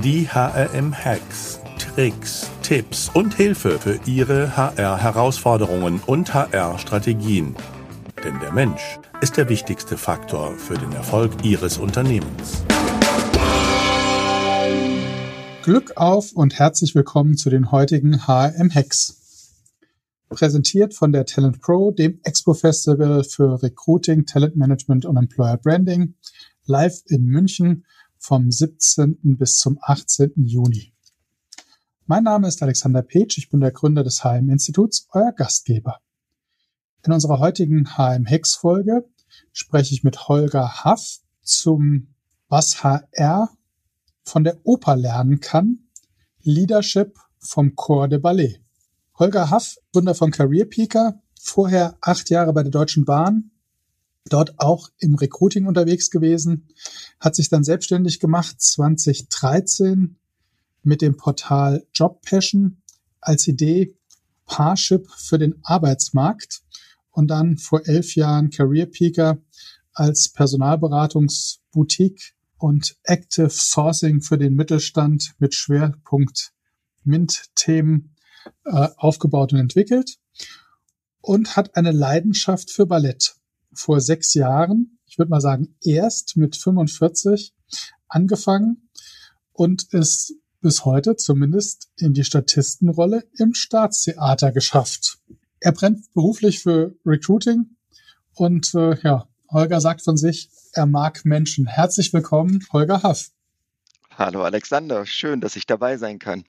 Die HRM-Hacks, Tricks, Tipps und Hilfe für Ihre HR-Herausforderungen und HR-Strategien. Denn der Mensch ist der wichtigste Faktor für den Erfolg Ihres Unternehmens. Glück auf und herzlich willkommen zu den heutigen HRM-Hacks. Präsentiert von der Talent Pro, dem Expo-Festival für Recruiting, Talent Management und Employer Branding, live in München vom 17. bis zum 18. Juni. Mein Name ist Alexander Petsch, ich bin der Gründer des HRM-Instituts, euer Gastgeber. In unserer heutigen HRM-Hacks-Folge spreche ich mit Holger Haff zum Was HR von der Oper lernen kann, Leadership vom Corps de Ballet. Holger Haff, Gründer von CareerPeaker, vorher 8 Jahre bei der Deutschen Bahn, dort auch im Recruiting unterwegs gewesen, hat sich dann selbstständig gemacht 2013 mit dem Portal Job Passion als Idee Parship für den Arbeitsmarkt und dann vor 11 Jahren CareerPeaker als Personalberatungsboutique und Active Sourcing für den Mittelstand mit Schwerpunkt MINT-Themen aufgebaut und entwickelt und hat eine Leidenschaft für Ballett. Vor 6 Jahren, ich würde mal sagen, erst mit 45 angefangen und ist bis heute zumindest in die Statistenrolle im Staatstheater geschafft. Er brennt beruflich für Recruiting und Holger sagt von sich, er mag Menschen. Herzlich willkommen, Holger Haff. Hallo Alexander, schön, dass ich dabei sein kann.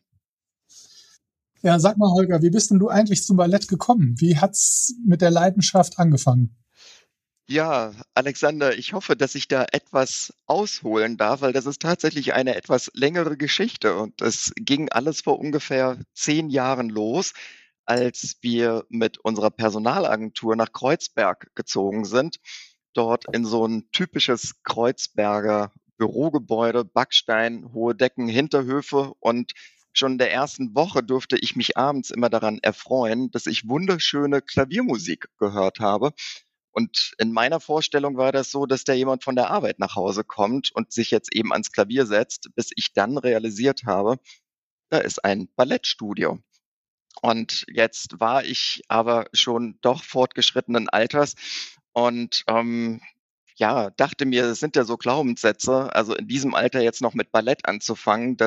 Ja, sag mal Holger, wie bist denn du eigentlich zum Ballett gekommen? Wie hat's mit der Leidenschaft angefangen? Ja, Alexander, ich hoffe, dass ich da etwas ausholen darf, weil das ist tatsächlich eine etwas längere Geschichte und es ging alles vor ungefähr 10 Jahren los, als wir mit unserer Personalagentur nach Kreuzberg gezogen sind. Dort in so ein typisches Kreuzberger Bürogebäude, Backstein, hohe Decken, Hinterhöfe und schon in der ersten Woche durfte ich mich abends immer daran erfreuen, dass ich wunderschöne Klaviermusik gehört habe. Und in meiner Vorstellung war das so, dass da jemand von der Arbeit nach Hause kommt und sich jetzt eben ans Klavier setzt, bis ich dann realisiert habe, da ist ein Ballettstudio. Und jetzt war ich aber schon doch fortgeschrittenen Alters und dachte mir, das sind ja so Glaubenssätze, also in diesem Alter jetzt noch mit Ballett anzufangen,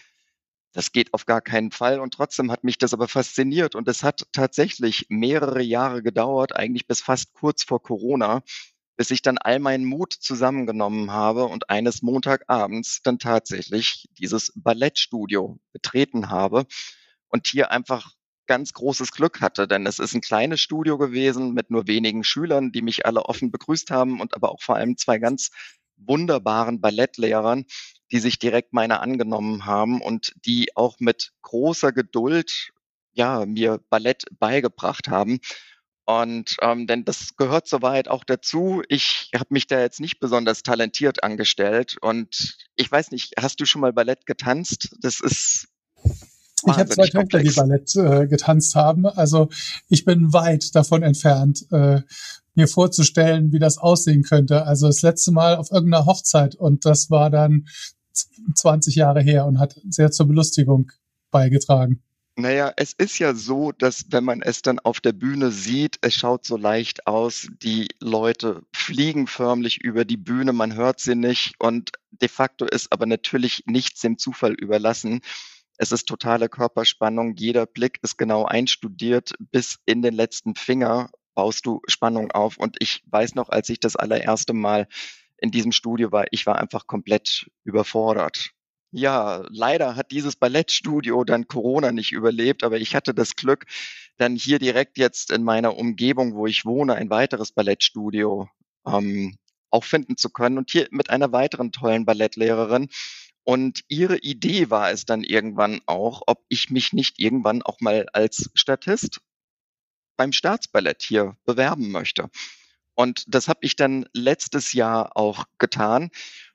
das geht auf gar keinen Fall. Und trotzdem hat mich das aber fasziniert. Und es hat tatsächlich mehrere Jahre gedauert, eigentlich bis fast kurz vor Corona, bis ich dann all meinen Mut zusammengenommen habe und eines Montagabends dann tatsächlich dieses Ballettstudio betreten habe und hier einfach ganz großes Glück hatte, denn es ist ein kleines Studio gewesen mit nur wenigen Schülern, die mich alle offen begrüßt haben und aber auch vor allem 2 ganz wunderbaren Ballettlehrern, die sich direkt meiner angenommen haben und die auch mit großer Geduld, ja, mir Ballett beigebracht haben. Und, denn das gehört soweit auch dazu. Ich habe mich da jetzt nicht besonders talentiert angestellt und ich weiß nicht, hast du schon mal Ballett getanzt? Das ist Ich habe 2 Töchter, die Ballett getanzt haben. Also ich bin weit davon entfernt, mir vorzustellen, wie das aussehen könnte. Also das letzte Mal auf irgendeiner Hochzeit und das war dann 20 Jahre her und hat sehr zur Belustigung beigetragen. Naja, es ist ja so, dass wenn man es dann auf der Bühne sieht, es schaut so leicht aus, die Leute fliegen förmlich über die Bühne, man hört sie nicht und de facto ist aber natürlich nichts dem Zufall überlassen. Es ist totale Körperspannung, jeder Blick ist genau einstudiert, bis in den letzten Finger baust du Spannung auf. Und ich weiß noch, als ich das allererste Mal in diesem Studio war, ich war einfach komplett überfordert. Ja, leider hat dieses Ballettstudio dann Corona nicht überlebt, aber ich hatte das Glück, dann hier direkt jetzt in meiner Umgebung, wo ich wohne, ein weiteres Ballettstudio auch finden zu können und hier mit einer weiteren tollen Ballettlehrerin. Und ihre Idee war es dann irgendwann auch, ob ich mich nicht irgendwann auch mal als Statist beim Staatsballett hier bewerben möchte. Und das habe ich dann letztes Jahr auch getan.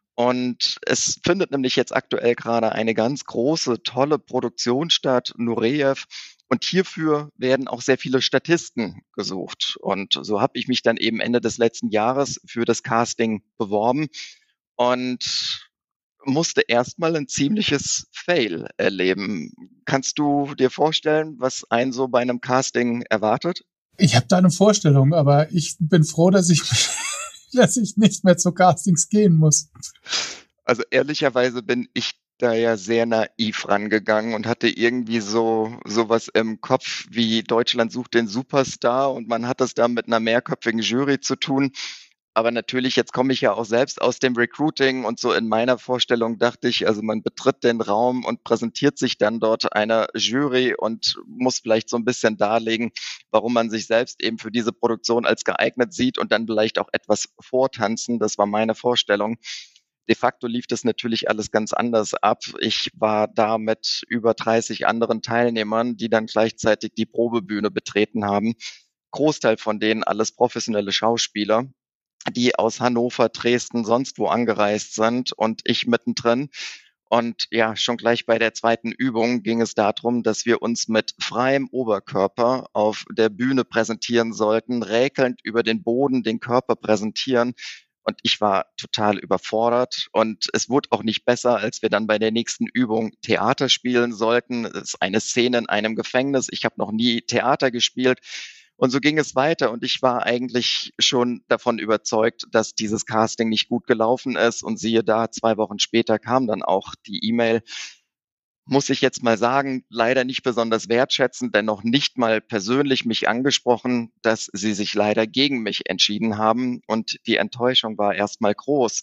Und es findet nämlich jetzt aktuell gerade eine ganz große, tolle Produktion statt, Nureyev. Und hierfür werden auch sehr viele Statisten gesucht. Und so habe ich mich dann eben Ende des letzten Jahres für das Casting beworben. Und musste erstmal ein ziemliches Fail erleben. Kannst du dir vorstellen, was einen so bei einem Casting erwartet? Ich habe da eine Vorstellung, aber ich bin froh, dass ich dass ich nicht mehr zu Castings gehen muss. Also ehrlicherweise bin ich da ja sehr naiv rangegangen und hatte irgendwie sowas im Kopf wie Deutschland sucht den Superstar und man hat es da mit einer mehrköpfigen Jury zu tun. Aber natürlich, jetzt komme ich ja auch selbst aus dem Recruiting und so in meiner Vorstellung dachte ich, also man betritt den Raum und präsentiert sich dann dort einer Jury und muss vielleicht so ein bisschen darlegen, warum man sich selbst eben für diese Produktion als geeignet sieht und dann vielleicht auch etwas vortanzen. Das war meine Vorstellung. De facto lief das natürlich alles ganz anders ab. Ich war da mit über 30 anderen Teilnehmern, die dann gleichzeitig die Probebühne betreten haben. Großteil von denen alles professionelle Schauspieler, die aus Hannover, Dresden, sonst wo angereist sind und ich mittendrin. Und ja, schon gleich bei der zweiten Übung ging es darum, dass wir uns mit freiem Oberkörper auf der Bühne präsentieren sollten, räkelnd über den Boden den Körper präsentieren. Und ich war total überfordert und es wurde auch nicht besser, als wir dann bei der nächsten Übung Theater spielen sollten. Es ist eine Szene in einem Gefängnis. Ich habe noch nie Theater gespielt. Und so ging es weiter und ich war eigentlich schon davon überzeugt, dass dieses Casting nicht gut gelaufen ist. Und siehe da, 2 Wochen später kam dann auch die E-Mail. Muss ich jetzt mal sagen, leider nicht besonders wertschätzend, denn noch nicht mal persönlich mich angesprochen, dass sie sich leider gegen mich entschieden haben. Und die Enttäuschung war erstmal groß.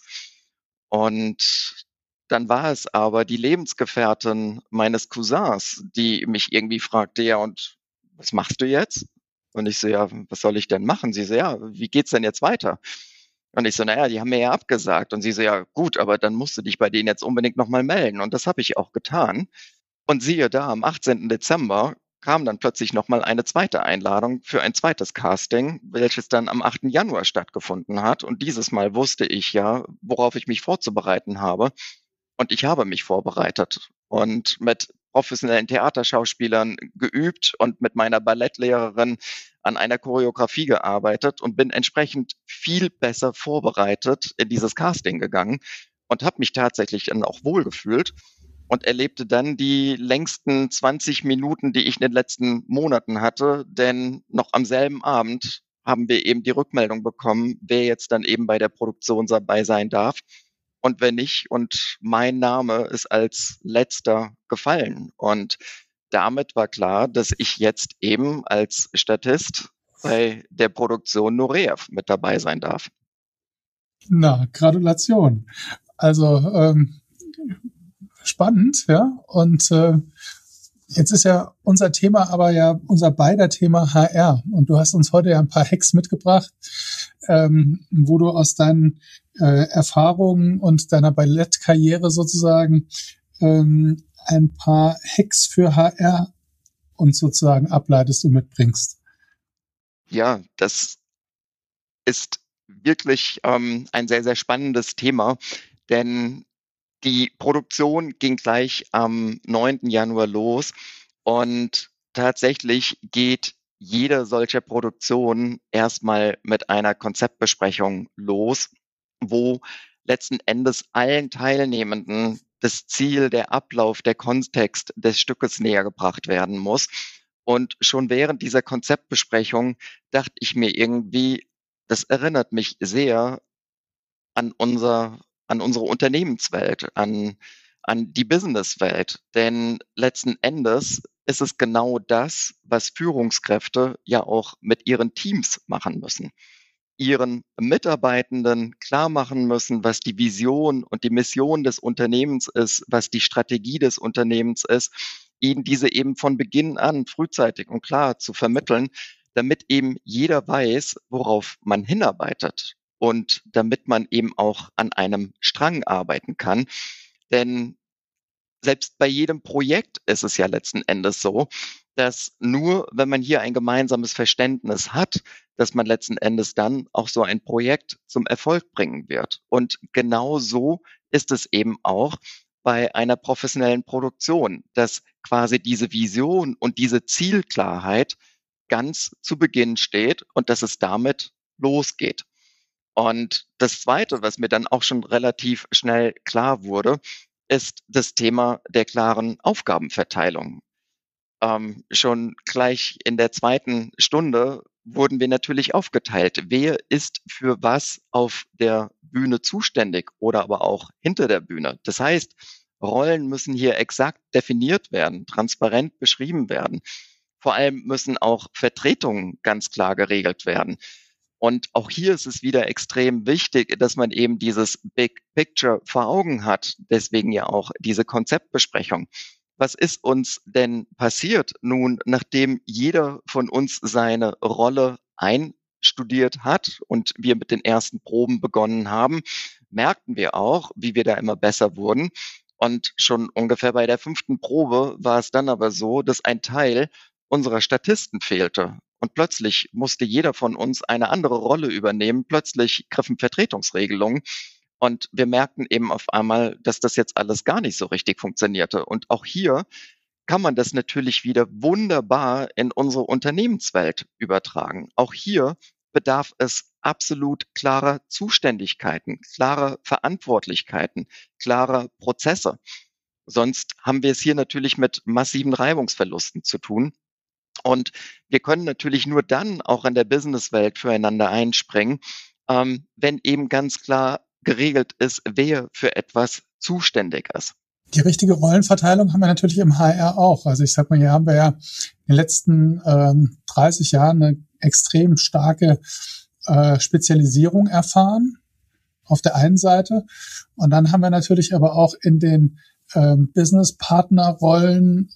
Und dann war es aber die Lebensgefährtin meines Cousins, die mich irgendwie fragte, ja, und was machst du jetzt? Und ich so, ja, was soll ich denn machen? Sie so, ja, wie geht's denn jetzt weiter? Und ich so, naja, die haben mir ja abgesagt. Und sie so, ja, gut, aber dann musst du dich bei denen jetzt unbedingt nochmal melden. Und das habe ich auch getan. Und siehe da, am 18. Dezember kam dann plötzlich nochmal eine zweite Einladung für ein zweites Casting, welches dann am 8. Januar stattgefunden hat. Und dieses Mal wusste ich ja, worauf ich mich vorzubereiten habe. Und ich habe mich vorbereitet und mit professionellen Theaterschauspielern geübt und mit meiner Ballettlehrerin an einer Choreografie gearbeitet und bin entsprechend viel besser vorbereitet in dieses Casting gegangen und habe mich tatsächlich dann auch wohlgefühlt und erlebte dann die längsten 20 Minuten, die ich in den letzten Monaten hatte, denn noch am selben Abend haben wir eben die Rückmeldung bekommen, wer jetzt dann eben bei der Produktion dabei sein darf und wenn nicht. Und mein Name ist als letzter gefallen. Und damit war klar, dass ich jetzt eben als Statist bei der Produktion Nureyev mit dabei sein darf. Na, Gratulation. Also spannend, ja. Und jetzt ist ja unser Thema, aber ja unser beider Thema HR. Und du hast uns heute ja ein paar Hacks mitgebracht, wo du aus deinen Erfahrungen und deiner Ballettkarriere sozusagen ein paar Hacks für HR uns sozusagen ableitest und mitbringst. Ja, das ist wirklich ein sehr, sehr spannendes Thema, denn die Produktion ging gleich am 9. Januar los und tatsächlich geht jede solche Produktion erstmal mit einer Konzeptbesprechung los, wo letzten Endes allen Teilnehmenden das Ziel, der Ablauf, der Kontext des Stückes näher gebracht werden muss. Und schon während dieser Konzeptbesprechung dachte ich mir irgendwie, das erinnert mich sehr an unsere Unternehmenswelt, an die Businesswelt. Denn letzten Endes ist es genau das, was Führungskräfte ja auch mit ihren Teams machen müssen. Ihren Mitarbeitenden klar machen müssen, was die Vision und die Mission des Unternehmens ist, was die Strategie des Unternehmens ist, ihnen diese eben von Beginn an frühzeitig und klar zu vermitteln, damit eben jeder weiß, worauf man hinarbeitet und damit man eben auch an einem Strang arbeiten kann. Denn selbst bei jedem Projekt ist es ja letzten Endes so, dass nur wenn man hier ein gemeinsames Verständnis hat, dass man letzten Endes dann auch so ein Projekt zum Erfolg bringen wird. Und genau so ist es eben auch bei einer professionellen Produktion, dass quasi diese Vision und diese Zielklarheit ganz zu Beginn steht und dass es damit losgeht. Und das Zweite, was mir dann auch schon relativ schnell klar wurde, ist das Thema der klaren Aufgabenverteilung. Schon gleich in der 2. Stunde wurden wir natürlich aufgeteilt. Wer ist für was auf der Bühne zuständig oder aber auch hinter der Bühne? Das heißt, Rollen müssen hier exakt definiert werden, transparent beschrieben werden. Vor allem müssen auch Vertretungen ganz klar geregelt werden. Und auch hier ist es wieder extrem wichtig, dass man eben dieses Big Picture vor Augen hat. Deswegen ja auch diese Konzeptbesprechung. Was ist uns denn passiert nun, nachdem jeder von uns seine Rolle einstudiert hat und wir mit den ersten Proben begonnen haben, merkten wir auch, wie wir da immer besser wurden. Und schon ungefähr bei der 5. Probe war es dann aber so, dass ein Teil unserer Statisten fehlte. Und plötzlich musste jeder von uns eine andere Rolle übernehmen. Plötzlich griffen Vertretungsregelungen. Und wir merkten eben auf einmal, dass das jetzt alles gar nicht so richtig funktionierte. Und auch hier kann man das natürlich wieder wunderbar in unsere Unternehmenswelt übertragen. Auch hier bedarf es absolut klarer Zuständigkeiten, klarer Verantwortlichkeiten, klarer Prozesse. Sonst haben wir es hier natürlich mit massiven Reibungsverlusten zu tun. Und wir können natürlich nur dann auch in der Businesswelt füreinander einspringen, wenn eben ganz klar geregelt ist, wer für etwas zuständig ist. Die richtige Rollenverteilung haben wir natürlich im HR auch. Also ich sag mal, hier haben wir ja in den letzten 30 Jahren eine extrem starke Spezialisierung erfahren auf der einen Seite. Und dann haben wir natürlich aber auch in den Business-Partner-Rollen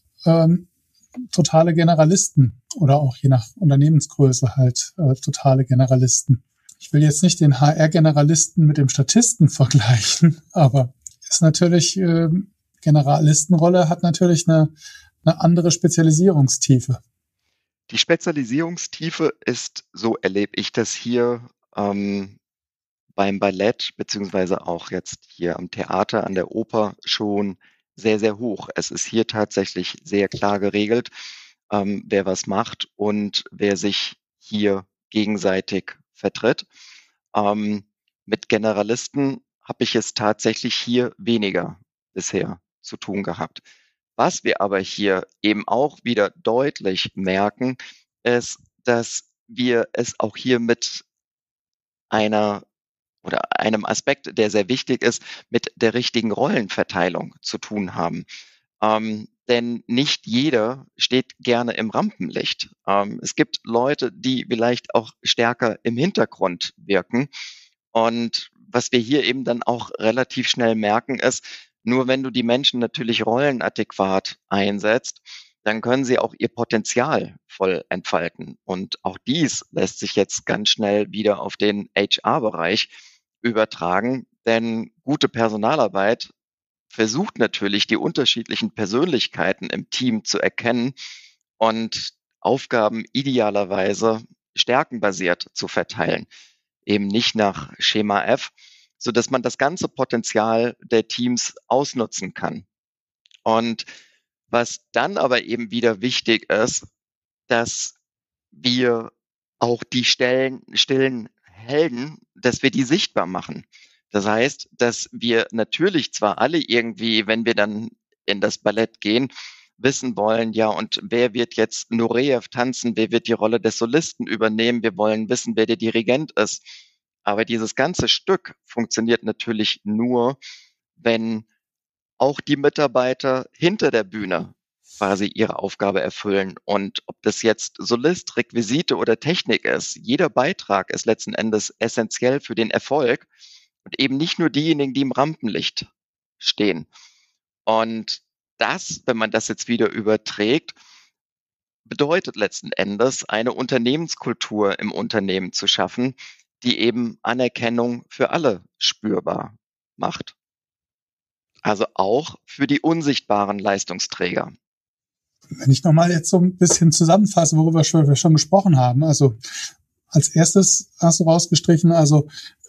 totale Generalisten oder auch je nach Unternehmensgröße halt totale Generalisten. Ich will jetzt nicht den HR-Generalisten mit dem Statisten vergleichen, aber ist natürlich, Generalistenrolle hat natürlich eine andere Spezialisierungstiefe. Die Spezialisierungstiefe ist, so erlebe ich das hier beim Ballett, beziehungsweise auch jetzt hier am Theater, an der Oper schon sehr, sehr hoch. Es ist hier tatsächlich sehr klar geregelt, wer was macht und wer sich hier gegenseitig vertritt. Mit Generalisten habe ich es tatsächlich hier weniger bisher zu tun gehabt. Was wir aber hier eben auch wieder deutlich merken, ist, dass wir es auch hier mit einem Aspekt, der sehr wichtig ist, mit der richtigen Rollenverteilung zu tun haben. Denn nicht jeder steht gerne im Rampenlicht. Es gibt Leute, die vielleicht auch stärker im Hintergrund wirken. Und was wir hier eben dann auch relativ schnell merken, ist, nur wenn du die Menschen natürlich rollenadäquat einsetzt, dann können sie auch ihr Potenzial voll entfalten. Und auch dies lässt sich jetzt ganz schnell wieder auf den HR-Bereich übertragen, denn gute Personalarbeit versucht natürlich, die unterschiedlichen Persönlichkeiten im Team zu erkennen und Aufgaben idealerweise stärkenbasiert zu verteilen, eben nicht nach Schema F, so dass man das ganze Potenzial der Teams ausnutzen kann. Und was dann aber eben wieder wichtig ist, dass wir auch die stillen Helden, dass wir die sichtbar machen. Das heißt, dass wir natürlich zwar alle irgendwie, wenn wir dann in das Ballett gehen, wissen wollen, ja, und wer wird jetzt Nureyev tanzen, wer wird die Rolle des Solisten übernehmen, wir wollen wissen, wer der Dirigent ist. Aber dieses ganze Stück funktioniert natürlich nur, wenn auch die Mitarbeiter hinter der Bühne quasi ihre Aufgabe erfüllen. Und ob das jetzt Solist, Requisite oder Technik ist, jeder Beitrag ist letzten Endes essentiell für den Erfolg und eben nicht nur diejenigen, die im Rampenlicht stehen. Und das, wenn man das jetzt wieder überträgt, bedeutet letzten Endes, eine Unternehmenskultur im Unternehmen zu schaffen, die eben Anerkennung für alle spürbar macht. Also auch für die unsichtbaren Leistungsträger. Wenn ich nochmal jetzt so ein bisschen zusammenfasse, worüber wir schon gesprochen haben. Also als erstes hast du rausgestrichen, also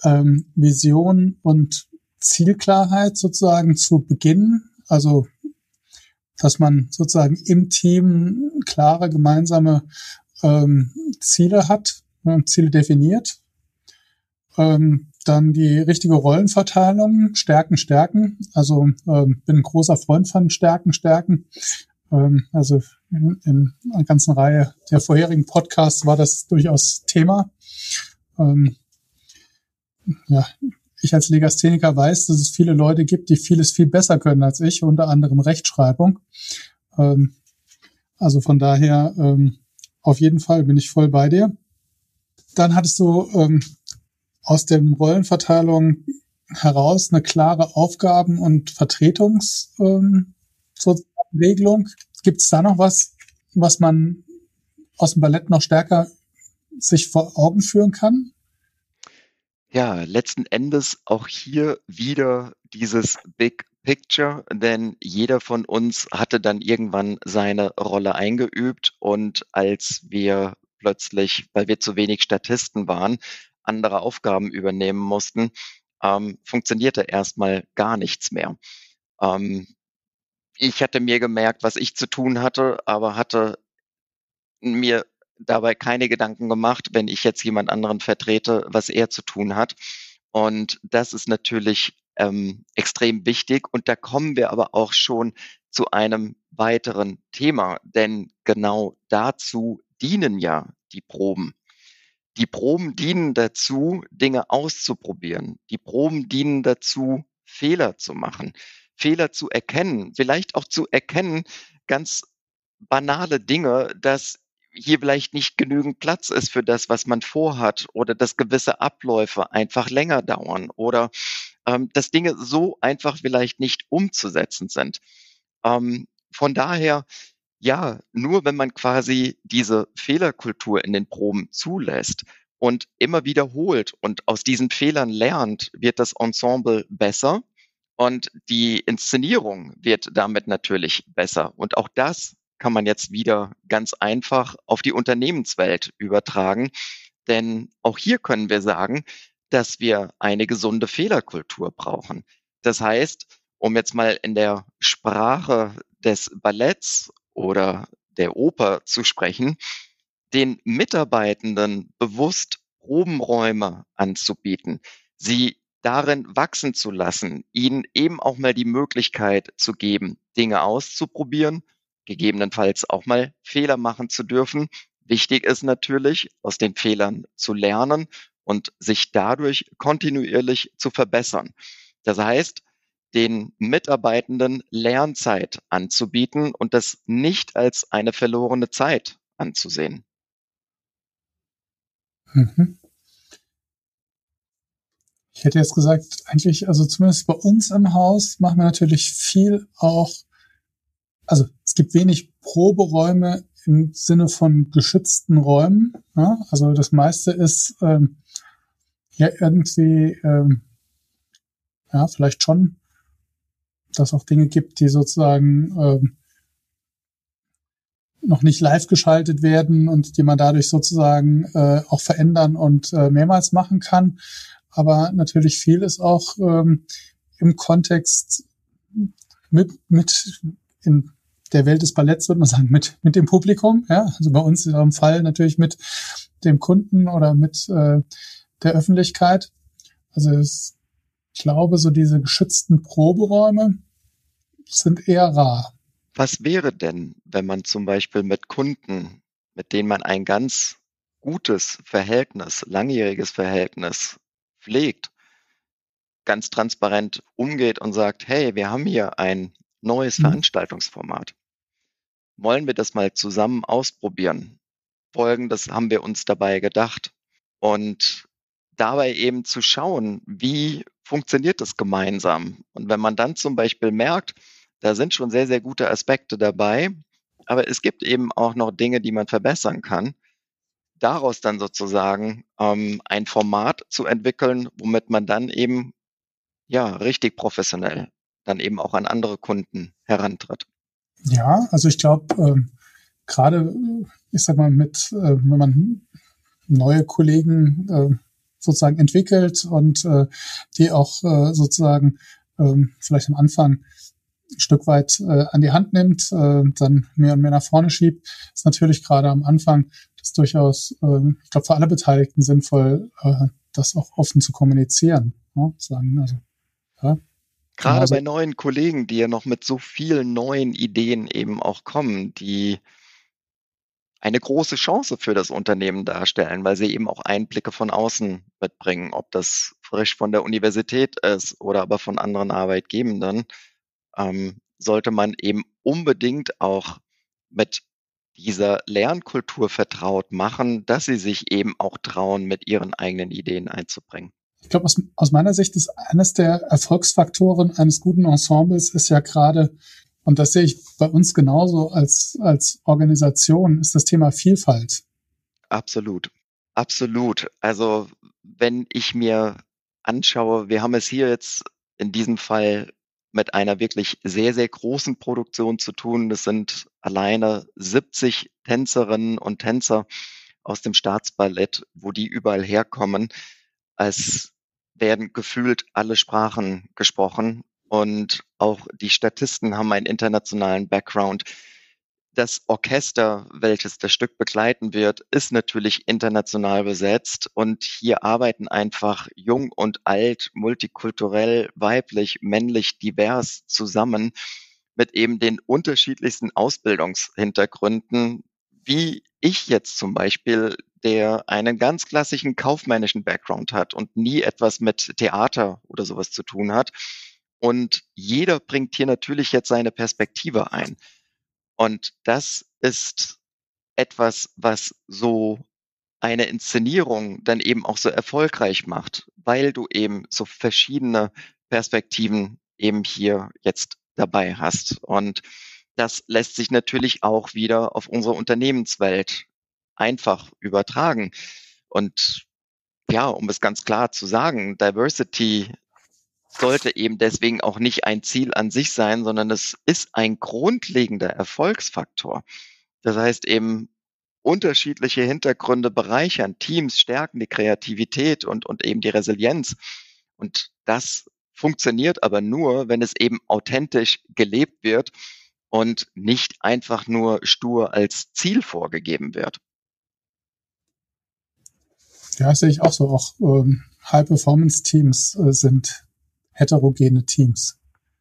Vision und Zielklarheit sozusagen zu Beginn. Also dass man sozusagen im Team klare gemeinsame Ziele hat, Ziele definiert. Dann die richtige Rollenverteilung, Stärken. Also bin ein großer Freund von Stärken. Also in einer ganzen Reihe der vorherigen Podcasts war das durchaus Thema. Ja, ich als Legastheniker weiß, dass es viele Leute gibt, die vieles viel besser können als ich, unter anderem Rechtschreibung. Also von daher auf jeden Fall bin ich voll bei dir. Dann hattest du aus der Rollenverteilung heraus eine klare Aufgaben- und Vertretungsregelung. Gibt es da noch was man aus dem Ballett noch stärker sich vor Augen führen kann? Ja, letzten Endes auch hier wieder dieses Big Picture, denn jeder von uns hatte dann irgendwann seine Rolle eingeübt und als wir plötzlich, weil wir zu wenig Statisten waren, andere Aufgaben übernehmen mussten, funktionierte erstmal gar nichts mehr. Ich hatte mir gemerkt, was ich zu tun hatte, aber hatte mir dabei keine Gedanken gemacht, wenn ich jetzt jemand anderen vertrete, was er zu tun hat. Und das ist natürlich extrem wichtig. Und da kommen wir aber auch schon zu einem weiteren Thema, denn genau dazu dienen ja die Proben. Die Proben dienen dazu, Dinge auszuprobieren. Die Proben dienen dazu, Fehler zu machen, Fehler zu erkennen, vielleicht auch zu erkennen, ganz banale Dinge, dass hier vielleicht nicht genügend Platz ist für das, was man vorhat oder dass gewisse Abläufe einfach länger dauern oder dass Dinge so einfach vielleicht nicht umzusetzen sind. Von daher, ja, nur wenn man quasi diese Fehlerkultur in den Proben zulässt und immer wiederholt und aus diesen Fehlern lernt, wird das Ensemble besser und die Inszenierung wird damit natürlich besser. Und auch das kann man jetzt wieder ganz einfach auf die Unternehmenswelt übertragen. Denn auch hier können wir sagen, dass wir eine gesunde Fehlerkultur brauchen. Das heißt, um jetzt mal in der Sprache des Balletts oder der Oper zu sprechen, den Mitarbeitenden bewusst Probenräume anzubieten, sie darin wachsen zu lassen, ihnen eben auch mal die Möglichkeit zu geben, Dinge auszuprobieren, gegebenenfalls auch mal Fehler machen zu dürfen. Wichtig ist natürlich, aus den Fehlern zu lernen und sich dadurch kontinuierlich zu verbessern. Das heißt, den Mitarbeitenden Lernzeit anzubieten und das nicht als eine verlorene Zeit anzusehen. Mhm. Ich hätte jetzt gesagt, eigentlich, also zumindest bei uns im Haus machen wir natürlich viel auch, also es gibt wenig Proberäume im Sinne von geschützten Räumen. Ja? Also das meiste ist ja irgendwie, ja, vielleicht schon, dass es auch Dinge gibt, die sozusagen noch nicht live geschaltet werden und die man dadurch sozusagen auch verändern und mehrmals machen kann. Aber natürlich viel ist auch im Kontext mit in der Welt des Balletts, würde man sagen, mit dem Publikum. Ja, also bei uns in unserem Fall natürlich mit dem Kunden oder mit der Öffentlichkeit. Also ich glaube, so diese geschützten Proberäume sind eher rar. Was wäre denn, wenn man zum Beispiel mit Kunden, mit denen man ein ganz gutes Verhältnis, langjähriges Verhältnis pflegt, ganz transparent umgeht und sagt, hey, wir haben hier ein neues Veranstaltungsformat. Wollen wir das mal zusammen ausprobieren? Folgendes haben wir uns dabei gedacht. Und dabei eben zu schauen, wie funktioniert das gemeinsam? Und wenn man dann zum Beispiel merkt, da sind schon sehr, sehr gute Aspekte dabei, aber es gibt eben auch noch Dinge, die man verbessern kann, daraus dann sozusagen ein Format zu entwickeln, womit man dann eben ja richtig professionell dann eben auch an andere Kunden herantritt. Ja, also ich glaube, gerade, ich sag mal, wenn man neue Kollegen sozusagen entwickelt und die auch sozusagen vielleicht am Anfang ein Stück weit an die Hand nimmt, dann mehr und mehr nach vorne schiebt, ist natürlich gerade am Anfang das durchaus, ich glaube, für alle Beteiligten sinnvoll, das auch offen zu kommunizieren. Ja, sagen, also, ja, Gerade genauso. bei neuen Kollegen, die ja noch mit so vielen neuen Ideen eben auch kommen, die eine große Chance für das Unternehmen darstellen, weil sie eben auch Einblicke von außen mitbringen, ob das frisch von der Universität ist oder aber von anderen Arbeitgebenden, sollte man eben unbedingt auch mit dieser Lernkultur vertraut machen, dass sie sich eben auch trauen, mit ihren eigenen Ideen einzubringen. Ich glaube, aus meiner Sicht ist eines der Erfolgsfaktoren eines guten Ensembles ist ja gerade, und das sehe ich bei uns genauso als Organisation, ist das Thema Vielfalt. Absolut, absolut. Also wenn ich mir anschaue, wir haben es hier jetzt in diesem Fall mit einer wirklich sehr, sehr großen Produktion zu tun. Das sind alleine 70 Tänzerinnen und Tänzer aus dem Staatsballett, wo die überall herkommen. Es werden gefühlt alle Sprachen gesprochen und auch die Statisten haben einen internationalen Background. Das Orchester, welches das Stück begleiten wird, ist natürlich international besetzt und hier arbeiten einfach jung und alt, multikulturell, weiblich, männlich, divers zusammen mit eben den unterschiedlichsten Ausbildungshintergründen, wie ich jetzt zum Beispiel, der einen ganz klassischen kaufmännischen Background hat und nie etwas mit Theater oder sowas zu tun hat. Und jeder bringt hier natürlich jetzt seine Perspektive ein. Und das ist etwas, was so eine Inszenierung dann eben auch so erfolgreich macht, weil du eben so verschiedene Perspektiven eben hier jetzt dabei hast. Und das lässt sich natürlich auch wieder auf unsere Unternehmenswelt einfach übertragen. Und ja, um es ganz klar zu sagen, Diversity sollte eben deswegen auch nicht ein Ziel an sich sein, sondern es ist ein grundlegender Erfolgsfaktor. Das heißt eben, unterschiedliche Hintergründe bereichern Teams, stärken die Kreativität und eben die Resilienz. Und das funktioniert aber nur, wenn es eben authentisch gelebt wird und nicht einfach nur stur als Ziel vorgegeben wird. Ja, das sehe ich auch so. Auch High-Performance-Teams sind heterogene Teams.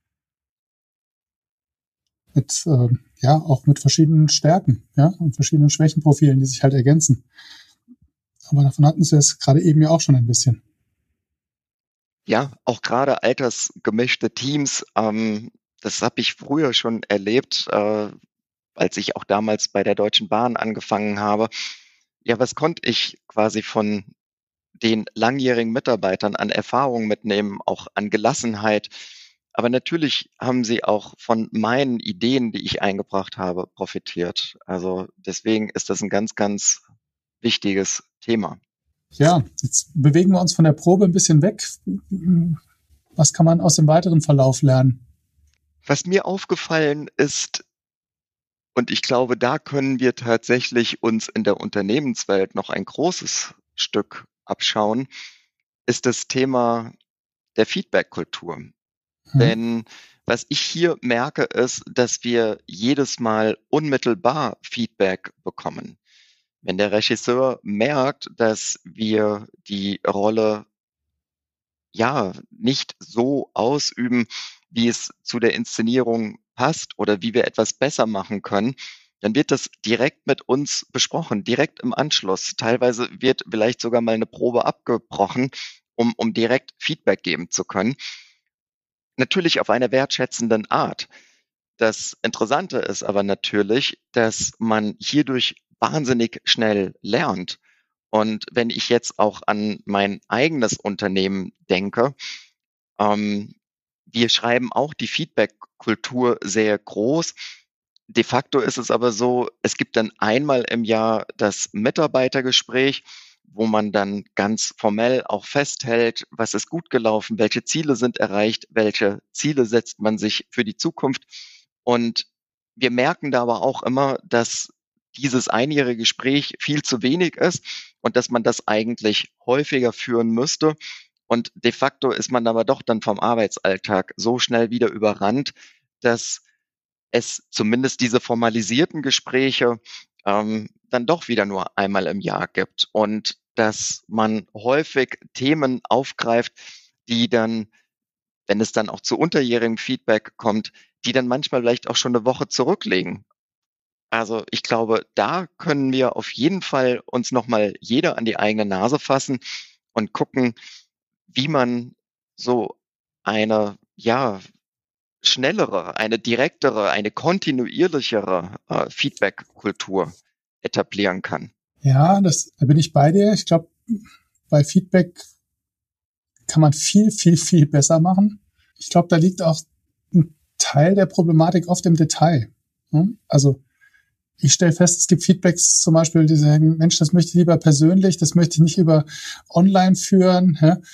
Mit, ja, auch mit verschiedenen Stärken, ja, und verschiedenen Schwächenprofilen, die sich halt ergänzen. Aber davon hatten Sie es gerade eben ja auch schon ein bisschen. Ja, auch gerade altersgemischte Teams, das habe ich früher schon erlebt, als ich auch damals bei der Deutschen Bahn angefangen habe. Ja, was konnte ich quasi von den langjährigen Mitarbeitern an Erfahrung mitnehmen, auch an Gelassenheit? Aber natürlich haben sie auch von meinen Ideen, die ich eingebracht habe, profitiert. Also deswegen ist das ein ganz, ganz wichtiges Thema. Ja, jetzt bewegen wir uns von der Probe ein bisschen weg. Was kann man aus dem weiteren Verlauf lernen? Was mir aufgefallen ist, und ich glaube, da können wir tatsächlich uns in der Unternehmenswelt noch ein großes Stück abschauen, ist das Thema der Feedback-Kultur. Denn was ich hier merke, ist, dass wir jedes Mal unmittelbar Feedback bekommen. Wenn der Regisseur merkt, dass wir die Rolle ja nicht so ausüben, wie es zu der Inszenierung passt oder wie wir etwas besser machen können, dann wird das direkt mit uns besprochen, direkt im Anschluss. Teilweise wird vielleicht sogar mal eine Probe abgebrochen, um direkt Feedback geben zu können. Natürlich auf einer wertschätzenden Art. Das Interessante ist aber natürlich, dass man hierdurch wahnsinnig schnell lernt. Und wenn ich jetzt auch an mein eigenes Unternehmen denke, wir schreiben auch die Feedback-Kultur sehr groß. De facto ist es aber so, es gibt dann einmal im Jahr das Mitarbeitergespräch, wo man dann ganz formell auch festhält, was ist gut gelaufen, welche Ziele sind erreicht, welche Ziele setzt man sich für die Zukunft. Und wir merken da aber auch immer, dass dieses einjährige Gespräch viel zu wenig ist und dass man das eigentlich häufiger führen müsste. Und de facto ist man aber doch dann vom Arbeitsalltag so schnell wieder überrannt, dass es zumindest diese formalisierten Gespräche dann doch wieder nur einmal im Jahr gibt. Und dass man häufig Themen aufgreift, die dann, wenn es dann auch zu unterjährigem Feedback kommt, die dann manchmal vielleicht auch schon eine Woche zurückliegen. Also ich glaube, da können wir auf jeden Fall uns nochmal jeder an die eigene Nase fassen und gucken, wie man so eine, ja, schnellere, eine direktere, eine kontinuierlichere Feedback-Kultur etablieren kann. Ja, da bin ich bei dir. Ich glaube, bei Feedback kann man viel, viel, viel besser machen. Ich glaube, da liegt auch ein Teil der Problematik oft im Detail. Also ich stelle fest, es gibt Feedbacks zum Beispiel, die sagen, Mensch, das möchte ich lieber persönlich, das möchte ich nicht über online führen.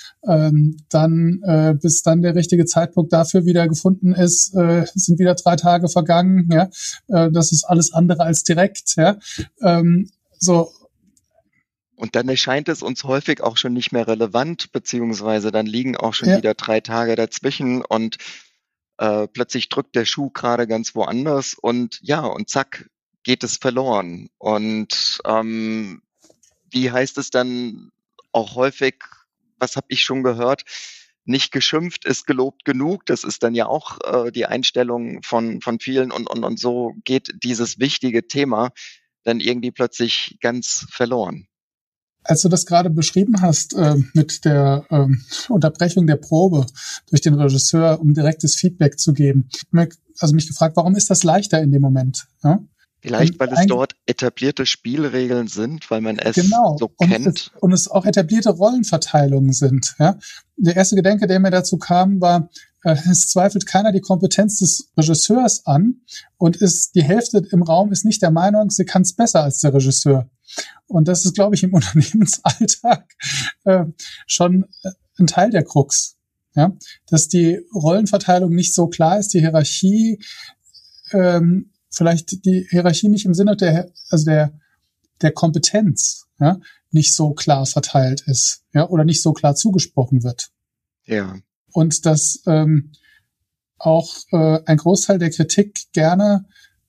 Bis dann der richtige Zeitpunkt dafür wieder gefunden ist, sind wieder 3 Tage vergangen. Das ist alles andere als direkt. So. Und dann erscheint es uns häufig auch schon nicht mehr relevant, beziehungsweise dann liegen auch schon wieder 3 Tage dazwischen und plötzlich drückt der Schuh gerade ganz woanders und zack, geht es verloren. Und wie heißt es dann auch häufig, was habe ich schon gehört, nicht geschimpft ist gelobt genug. Das ist dann ja auch die Einstellung von vielen und so geht dieses wichtige Thema dann irgendwie plötzlich ganz verloren. Als du das gerade beschrieben hast mit der Unterbrechung der Probe durch den Regisseur, um direktes Feedback zu geben, also mich gefragt, warum ist das leichter in dem Moment? Ja? Vielleicht, weil es dort etablierte Spielregeln sind, weil man es so kennt. Und es auch etablierte Rollenverteilungen sind. Ja? Der erste Gedanke, der mir dazu kam, war, es zweifelt keiner die Kompetenz des Regisseurs an und die Hälfte im Raum ist nicht der Meinung, sie kann es besser als der Regisseur. Und das ist, glaube ich, im Unternehmensalltag schon ein Teil der Krux. Ja? Dass die Rollenverteilung nicht so klar ist, die Hierarchie, vielleicht die Hierarchie nicht im Sinne der Kompetenz, ja, nicht so klar verteilt ist, ja, oder nicht so klar zugesprochen wird. Ja. Und dass auch ein Großteil der Kritik gerne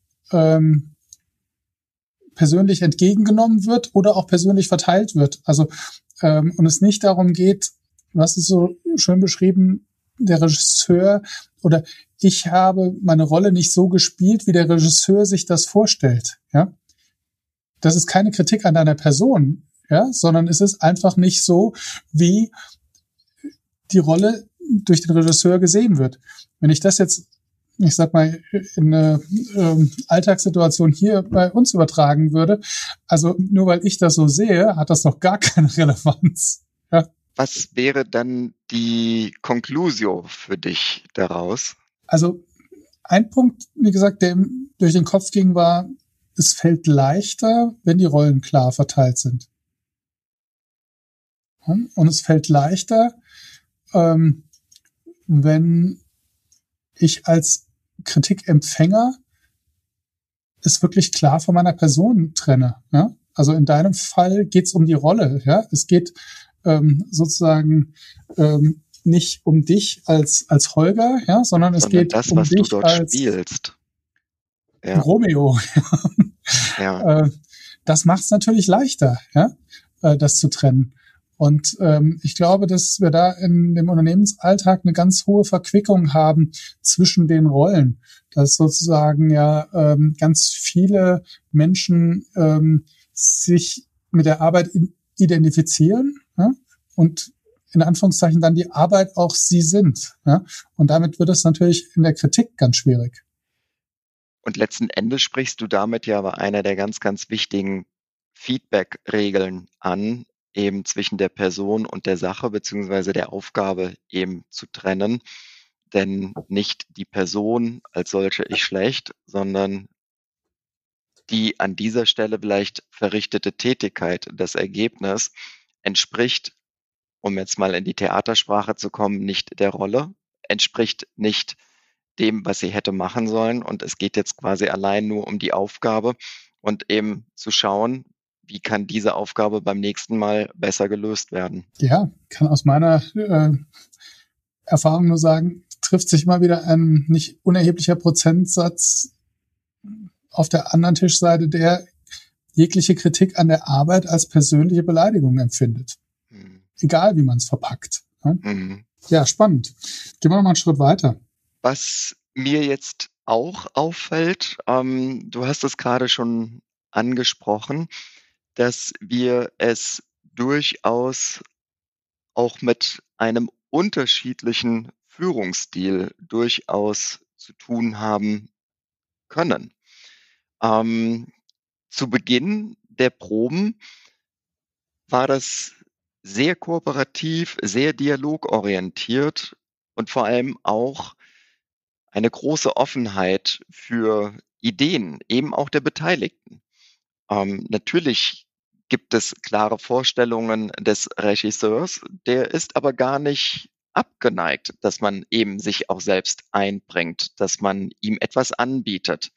persönlich entgegengenommen wird oder auch persönlich verteilt wird. Also und es nicht darum geht, was ist so schön beschrieben, der Regisseur oder ich habe meine Rolle nicht so gespielt, wie der Regisseur sich das vorstellt. Ja, das ist keine Kritik an deiner Person, ja, sondern es ist einfach nicht so, wie die Rolle durch den Regisseur gesehen wird. Wenn ich das jetzt, ich sag mal, in eine Alltagssituation hier bei uns übertragen würde, also nur weil ich das so sehe, hat das noch gar keine Relevanz. Ja. Was wäre dann die Conclusio für dich daraus? Also ein Punkt, wie gesagt, der durch den Kopf ging, war, es fällt leichter, wenn die Rollen klar verteilt sind. Und es fällt leichter, wenn ich als Kritikempfänger es wirklich klar von meiner Person trenne. Ja? Also in deinem Fall geht es um die Rolle. Ja? Es geht sozusagen nicht um dich als Holger, ja, sondern es geht das, um was dich du dort als spielst. Ja. Romeo. Ja. Das macht es natürlich leichter, ja, das zu trennen. Und ich glaube, dass wir da in dem Unternehmensalltag eine ganz hohe Verquickung haben zwischen den Rollen. Dass sozusagen ganz viele Menschen sich mit der Arbeit identifizieren, ja, und in Anführungszeichen dann die Arbeit auch sie sind. Ja? Und damit wird es natürlich in der Kritik ganz schwierig. Und letzten Endes sprichst du damit ja aber einer der ganz, ganz wichtigen Feedback-Regeln an, eben zwischen der Person und der Sache beziehungsweise der Aufgabe eben zu trennen. Denn nicht die Person als solche ist schlecht, sondern die an dieser Stelle vielleicht verrichtete Tätigkeit, das Ergebnis, entspricht, um jetzt mal in die Theatersprache zu kommen, nicht der Rolle, entspricht nicht dem, was sie hätte machen sollen. Und es geht jetzt quasi allein nur um die Aufgabe und eben zu schauen, wie kann diese Aufgabe beim nächsten Mal besser gelöst werden. Ja, kann aus meiner Erfahrung nur sagen, trifft sich mal wieder ein nicht unerheblicher Prozentsatz auf der anderen Tischseite, der jegliche Kritik an der Arbeit als persönliche Beleidigung empfindet. Egal, wie man es verpackt. Ja, spannend. Gehen wir noch mal einen Schritt weiter. Was mir jetzt auch auffällt, du hast es gerade schon angesprochen, dass wir es durchaus auch mit einem unterschiedlichen Führungsstil durchaus zu tun haben können. Zu Beginn der Proben war das sehr kooperativ, sehr dialogorientiert und vor allem auch eine große Offenheit für Ideen, eben auch der Beteiligten. Natürlich gibt es klare Vorstellungen des Regisseurs, der ist aber gar nicht abgeneigt, dass man eben sich auch selbst einbringt, dass man ihm etwas anbietet.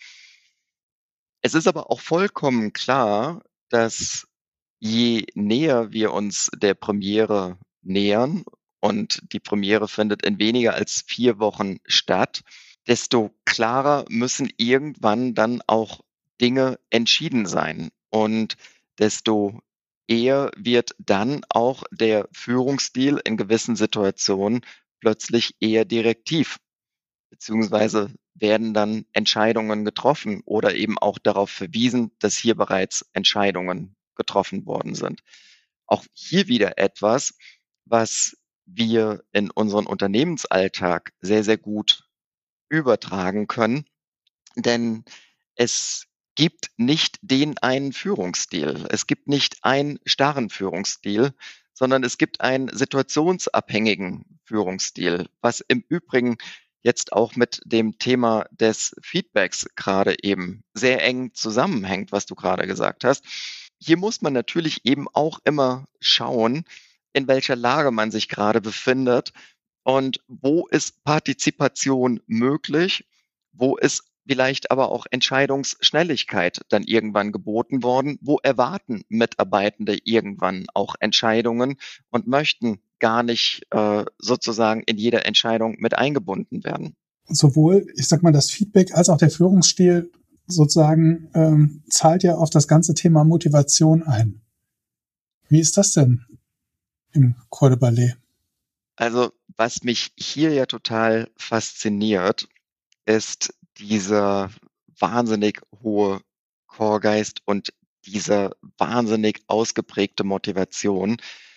Es ist aber auch vollkommen klar, dass je näher wir uns der Premiere nähern, und die Premiere findet in weniger als 4 Wochen statt, desto klarer müssen irgendwann dann auch Dinge entschieden sein. Und desto eher wird dann auch der Führungsstil in gewissen Situationen plötzlich eher direktiv, beziehungsweise werden dann Entscheidungen getroffen oder eben auch darauf verwiesen, dass hier bereits Entscheidungen getroffen worden sind. Auch hier wieder etwas, was wir in unseren Unternehmensalltag sehr, sehr gut übertragen können, denn es gibt nicht den einen Führungsstil. Es gibt nicht einen starren Führungsstil, sondern es gibt einen situationsabhängigen Führungsstil, was im Übrigen jetzt auch mit dem Thema des Feedbacks gerade eben sehr eng zusammenhängt, was du gerade gesagt hast. Hier muss man natürlich eben auch immer schauen, in welcher Lage man sich gerade befindet und wo ist Partizipation möglich, wo ist vielleicht aber auch Entscheidungsschnelligkeit dann irgendwann geboten worden, wo erwarten Mitarbeitende irgendwann auch Entscheidungen und möchten gar nicht sozusagen in jede Entscheidung mit eingebunden werden. Sowohl, ich sag mal, das Feedback als auch der Führungsstil sozusagen zahlt ja auf das ganze Thema Motivation ein. Wie ist das denn im Corps de Ballet? Also, was mich hier ja total fasziniert, ist dieser wahnsinnig hohe Chorgeist und diese wahnsinnig ausgeprägte Motivation.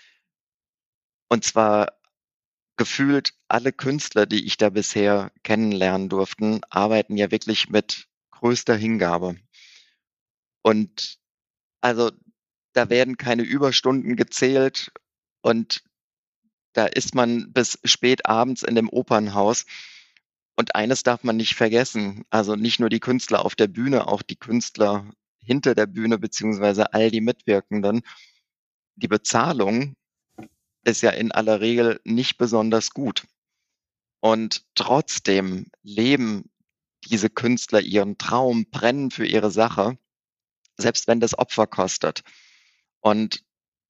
Und zwar gefühlt alle Künstler, die ich da bisher kennenlernen durften, arbeiten ja wirklich mit größter Hingabe. Und also da werden keine Überstunden gezählt und da ist man bis spät abends in dem Opernhaus. Und eines darf man nicht vergessen, also nicht nur die Künstler auf der Bühne, auch die Künstler hinter der Bühne beziehungsweise all die Mitwirkenden. Die Bezahlung ist ja in aller Regel nicht besonders gut. Und trotzdem leben diese Künstler ihren Traum, brennen für ihre Sache, selbst wenn das Opfer kostet. Und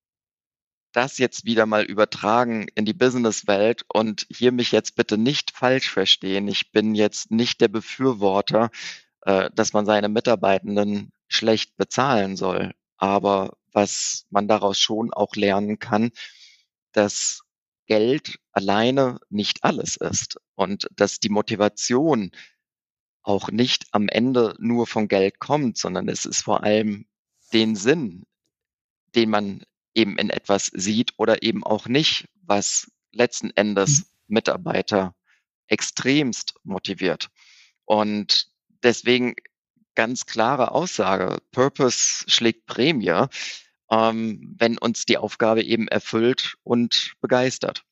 das jetzt wieder mal übertragen in die Businesswelt und hier mich jetzt bitte nicht falsch verstehen. Ich bin jetzt nicht der Befürworter, dass man seine Mitarbeitenden schlecht bezahlen soll. Aber was man daraus schon auch lernen kann, dass Geld alleine nicht alles ist und dass die Motivation auch nicht am Ende nur von Geld kommt, sondern es ist vor allem den Sinn, den man eben in etwas sieht oder eben auch nicht, was letzten Endes Mitarbeiter extremst motiviert. Und deswegen ganz klare Aussage, Purpose schlägt Prämie, wenn uns die Aufgabe eben erfüllt und begeistert.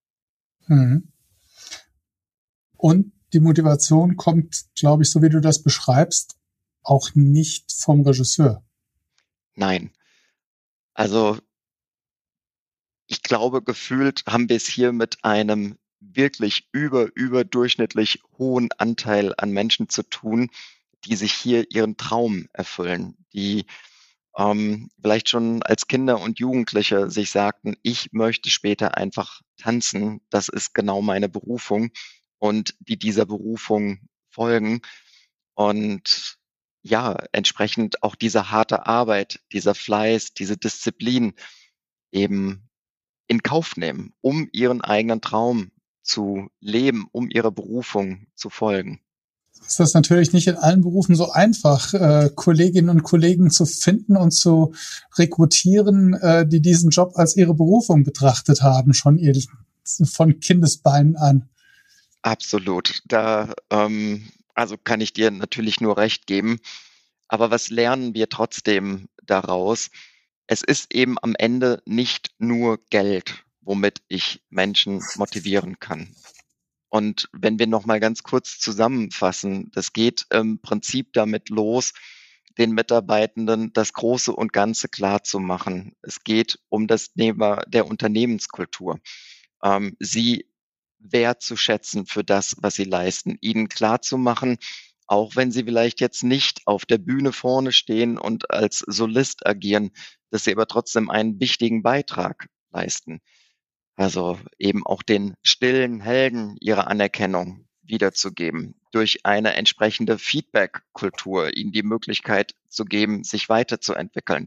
Und die Motivation kommt, glaube ich, so wie du das beschreibst, auch nicht vom Regisseur. Nein. Also ich glaube, gefühlt haben wir es hier mit einem wirklich überdurchschnittlich hohen Anteil an Menschen zu tun, die sich hier ihren Traum erfüllen, die vielleicht schon als Kinder und Jugendliche sich sagten, ich möchte später einfach tanzen, das ist genau meine Berufung und die dieser Berufung folgen. Und entsprechend auch diese harte Arbeit, dieser Fleiß, diese Disziplin eben in Kauf nehmen, um ihren eigenen Traum zu leben, um ihrer Berufung zu folgen. Ist das natürlich nicht in allen Berufen so einfach, Kolleginnen und Kollegen zu finden und zu rekrutieren, die diesen Job als ihre Berufung betrachtet haben, schon von Kindesbeinen an. Absolut. Da kann ich dir natürlich nur recht geben. Aber was lernen wir trotzdem daraus? Es ist eben am Ende nicht nur Geld, womit ich Menschen motivieren kann. Und wenn wir noch mal ganz kurz zusammenfassen, das geht im Prinzip damit los, den Mitarbeitenden das Große und Ganze klar zu machen. Es geht um das Thema der Unternehmenskultur. Sie wertzuschätzen für das, was sie leisten, ihnen klar zu machen, auch wenn sie vielleicht jetzt nicht auf der Bühne vorne stehen und als Solist agieren, dass sie aber trotzdem einen wichtigen Beitrag leisten. Also eben auch den stillen Helden ihre Anerkennung wiederzugeben, durch eine entsprechende Feedback-Kultur ihnen die Möglichkeit zu geben, sich weiterzuentwickeln.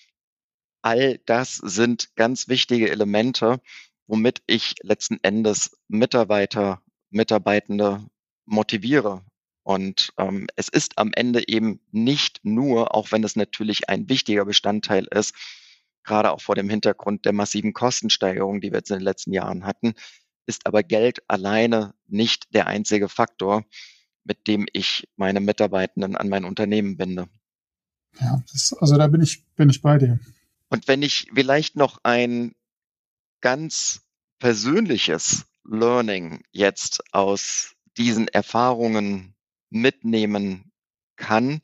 All das sind ganz wichtige Elemente, womit ich letzten Endes Mitarbeitende motiviere. Und es ist am Ende eben nicht nur, auch wenn es natürlich ein wichtiger Bestandteil ist, gerade auch vor dem Hintergrund der massiven Kostensteigerung, die wir jetzt in den letzten Jahren hatten, ist aber Geld alleine nicht der einzige Faktor, mit dem ich meine Mitarbeitenden an mein Unternehmen binde. Ja, da bin ich bei dir. Und wenn ich vielleicht noch ein ganz persönliches Learning jetzt aus diesen Erfahrungen mitnehmen kann,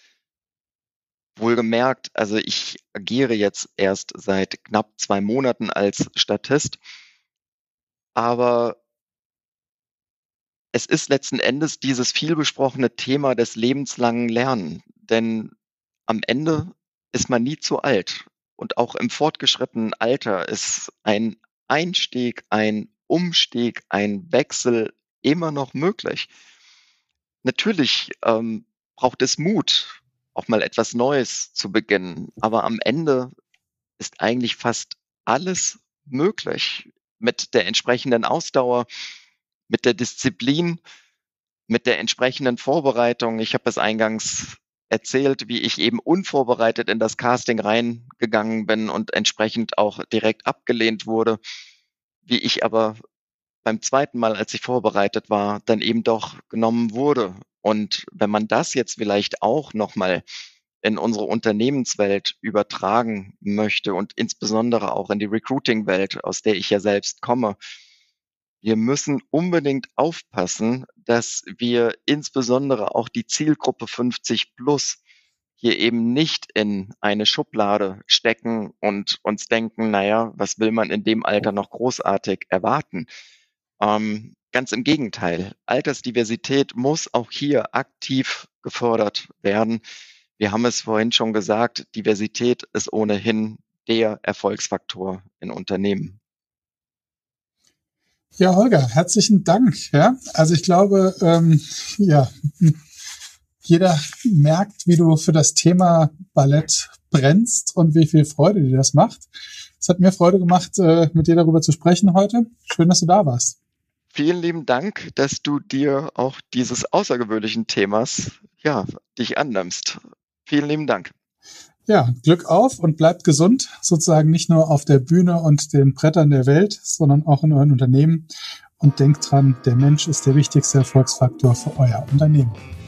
wohlgemerkt, also ich agiere jetzt erst seit knapp 2 Monaten als Statist, aber es ist letzten Endes dieses vielbesprochene Thema des lebenslangen Lernen, denn am Ende ist man nie zu alt und auch im fortgeschrittenen Alter ist ein Einstieg, ein Umstieg, ein Wechsel immer noch möglich. Natürlich braucht es Mut, auch mal etwas Neues zu beginnen. Aber am Ende ist eigentlich fast alles möglich mit der entsprechenden Ausdauer, mit der Disziplin, mit der entsprechenden Vorbereitung. Ich habe es eingangs erzählt, wie ich eben unvorbereitet in das Casting reingegangen bin und entsprechend auch direkt abgelehnt wurde, wie ich aber beim zweiten Mal, als ich vorbereitet war, dann eben doch genommen wurde. Und wenn man das jetzt vielleicht auch nochmal in unsere Unternehmenswelt übertragen möchte und insbesondere auch in die Recruiting-Welt, aus der ich ja selbst komme, wir müssen unbedingt aufpassen, dass wir insbesondere auch die Zielgruppe 50 plus hier eben nicht in eine Schublade stecken und uns denken, naja, was will man in dem Alter noch großartig erwarten? Ganz im Gegenteil. Altersdiversität muss auch hier aktiv gefördert werden. Wir haben es vorhin schon gesagt, Diversität ist ohnehin der Erfolgsfaktor in Unternehmen. Ja, Holger, herzlichen Dank. Ja, also ich glaube, jeder merkt, wie du für das Thema Ballett brennst und wie viel Freude dir das macht. Es hat mir Freude gemacht, mit dir darüber zu sprechen heute. Schön, dass du da warst. Vielen lieben Dank, dass du dir auch dieses außergewöhnlichen Themas, dich annimmst. Vielen lieben Dank. Ja, Glück auf und bleibt gesund, sozusagen nicht nur auf der Bühne und den Brettern der Welt, sondern auch in euren Unternehmen. Und denkt dran, der Mensch ist der wichtigste Erfolgsfaktor für euer Unternehmen.